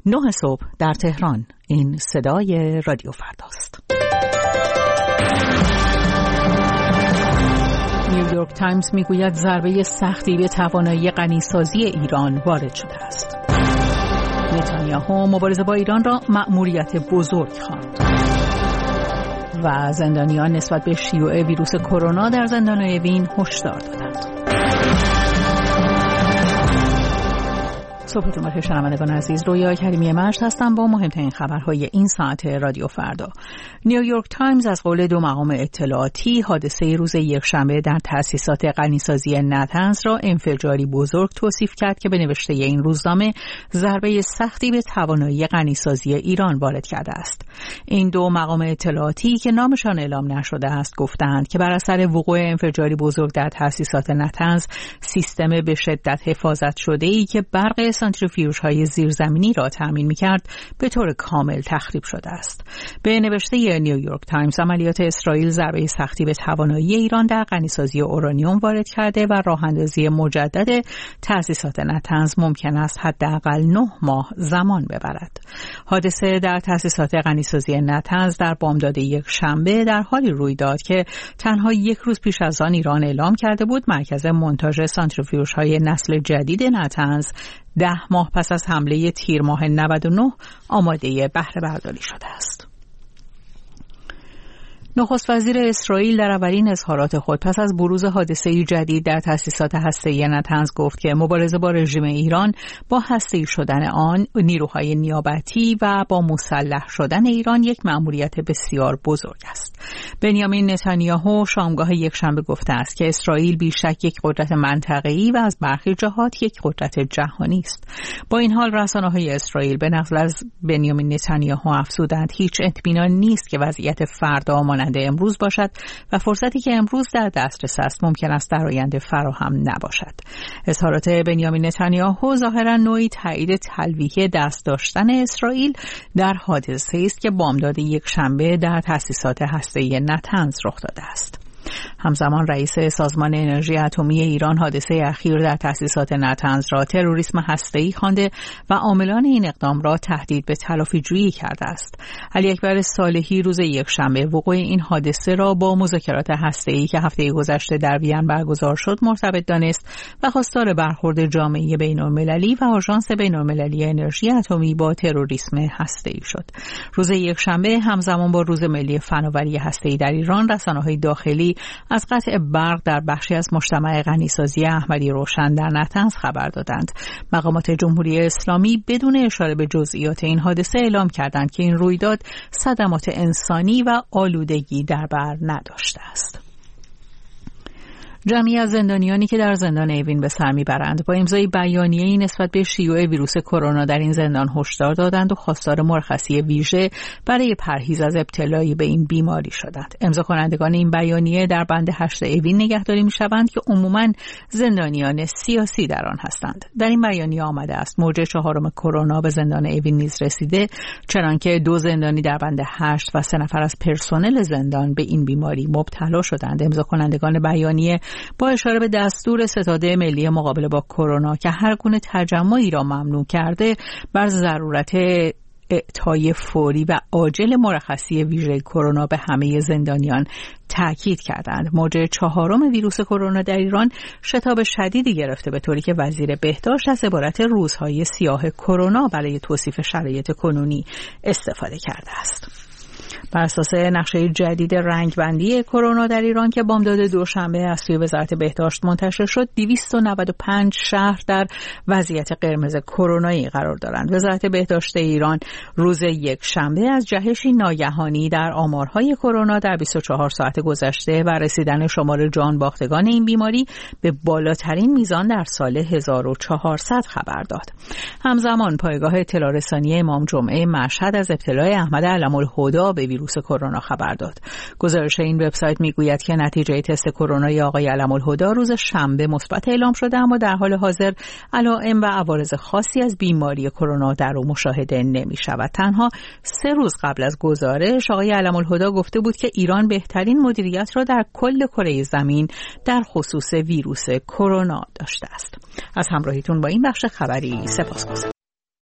9 صبح در تهران. این صدای رادیو فرداست. نیویورک تایمز میگوید ضربه سختی به توانایی غنیسازی ایران وارد شده است. نتانیاهو مبارزه با ایران را مأموریت بزرگ خواند. و زندانیان نسبت به شیوع ویروس کرونا در زندان اوین هشدار دادند. صبحتون بخیر شنوندگان عزیز، رویا کریمی مجد هستم با مهمترین خبرهای این ساعت رادیو فردا. نیویورک تایمز از قول 2 مقام اطلاعاتی حادثه روز یکشنبه در تأسیسات غنیسازی نتنز را انفجاری بزرگ توصیف کرد که به نوشته این روزنامه ضربه سختی به توانایی غنیسازی ایران وارد کرده است. این 2 مقام اطلاعاتی که نامشان اعلام نشده است گفتند که بر اثر وقوع انفجاری بزرگ در تأسیسات نتنز سیستم به شدت حفاظت شده‌ای که برق سانتریفیوژهای زیرزمینی را تأمین می‌کرد به طور کامل تخریب شده است. به نوشته نیویورک تایمز عملیات اسرائیل ضربه سختی به توانایی ایران در غنیسازی اورانیوم وارد کرده و راه‌اندازی مجدد تأسیسات نتنز ممکن است حداقل 9 ماه زمان ببرد. حادثه در تأسیسات غنیسازی نتنز در بامداد یکشنبه در حالی روی داد که تنها 1 روز پیش از آن ایران اعلام کرده بود مرکز مونتاژ سانتریفیوژهای نسل جدید نتنز 10 ماه پس از حمله تیر ماه 99 آماده بهره برداری شده است. نخست وزیر اسرائیل در اولین اظهارات خود پس از بروز حادثه جدید در تأسیسات هسته‌ای نتنز گفت که مبارزه با رژیم ایران با هسته‌ای شدن آن، نیروهای نیابتی و با مسلح شدن ایران یک مأموریت بسیار بزرگ است. بنیامین نتانیاهو شامگاه یکشنبه گفته است که اسرائیل بیشک یک قدرت منطقه‌ای و از برخی جهات یک قدرت جهانی است. با این حال رسانه‌های اسرائیل به نقل از بنیامین نتانیاهو افزودند هیچ اطمینان نیست که وضعیت فردا مانند امروز باشد و فرصتی که امروز در دسترس است ممکن است در آینده فراهم نباشد. اظهارات بنیامین نتانیاهو ظاهراً نوعی تایید تلویحی دست داشتن اسرائیل در حادثه‌ای است که بامداد یکشنبه در تأسیسات هسته‌ای نتنز رخ داده است. همزمان رئیس سازمان انرژی اتمی ایران حادثه اخیر در تأسیسات نتنز را تروریسم هسته‌ای خوانده و عاملان این اقدام را تهدید به تلافی‌جویی کرده است. علی اکبر صالحی روز یکشنبه وقوع این حادثه را با مذاکرات هسته‌ای که هفته گذشته در وین برگزار شد مرتبط دانست و خواستار برخورد جامعه بین‌المللی و آژانس بین‌المللی انرژی اتمی با تروریسم هسته‌ای شد. روز یکشنبه همزمان با روز ملی فناوری هسته‌ای در ایران رسانه‌های داخلی از قطع برق در بخشی از مجتمع غنیسازی احمدی روشن در نتنز خبر دادند. مقامات جمهوری اسلامی بدون اشاره به جزئیات این حادثه اعلام کردند که این رویداد صدمات انسانی و آلودگی در بر نداشته است. جمعی از زندانیانی که در زندان اوین به سر میبرند با امضای بیانیه‌ای نسبت به شیوع ویروس کرونا در این زندان هشدار دادند و خواستار مرخصی ویژه برای پرهیز از ابتلا به این بیماری شدند. امضا کنندگان این بیانیه در بند 8 اوین نگهداری میشوند که عموماً زندانیان سیاسی در آن هستند. در این بیانیه آمده است موج 4 کرونا به زندان اوین نیز رسیده، چنانکه 2 زندانی در بند 8 و 3 نفر از پرسنل زندان به این بیماری مبتلا شدند. امضا کنندگان بیانیه با اشاره به دستور ستاد ملی مقابله با کرونا که هر گونه تجمعی را ممنوع کرده بر ضرورت اعطای فوری و عاجل مرخصی ویژه کرونا به همه زندانیان تاکید کردند. موج 4 ویروس کرونا در ایران شتاب شدیدی گرفته به طوری که وزیر بهداشت از عبارت روزهای سیاه کرونا برای توصیف شرایط کنونی استفاده کرده است. بر اساس نقشه جدید رنگبندی کرونا در ایران که بامداد دوشنبه از سوی وزارت بهداشت منتشر شد، 295 شهر در وضعیت قرمز کرونایی قرار دارند. وزارت بهداشت ایران روز یکشنبه از جهشی ناگهانی در آمارهای کرونا در 24 ساعت گذشته و رسیدن شمار جان باختگان این بیماری به بالاترین میزان در سال 1400 خبر داد. همزمان پایگاه اطلاع رسانی امام جمعه مشهد از ابتلای احمد علم‌الهدی به ویروس کرونا خبر داد. گزارش این وبسایت میگوید که نتیجه تست کرونای آقای علم‌الهدی روز شنبه مثبت اعلام شده، اما در حال حاضر علائم و عوارض خاصی از بیماری کرونا در او مشاهده نمی‌شود. تنها 3 روز قبل از گزارش آقای علم‌الهدی گفته بود که ایران بهترین مدیریت را در کل کره زمین در خصوص ویروس کرونا داشته است. از همراهیتون با این بخش خبری سپاسگزارم.